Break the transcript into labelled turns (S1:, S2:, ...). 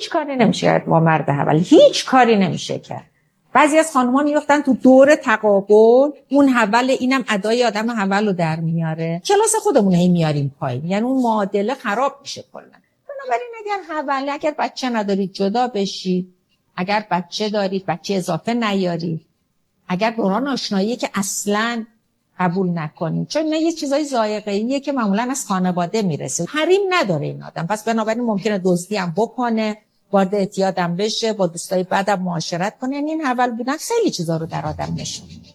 S1: هیچ کاری نمیشه کرد با مرد اول، هیچ کاری نمیشه کرد. بعضی از خانم‌ها میگفتن تو دور تقابل اون اول اینم ادای آدم اول رو در میاره، کلاس خودمون هی میاریم پایین، یعنی اون معادله خراب میشه کلا. بنابراین اگر اول اگر بچه ندارید جدا بشید، اگر بچه دارید بچه اضافه نیارید، اگر دوران آشنایی که اصلاً قبول نکنید، چون نه یه چیزای ذائقه‌ایه که معمولاً از خانواده میرسه، حریم نداره این آدم، پس بنابراین ممکنه دزدی هم بکنه، وارد اعتیاد هم بشه، با دوستای بعدم معاشرت کنه، یعنی این اول بودن خیلی چیزا رو در آدم نشون میده.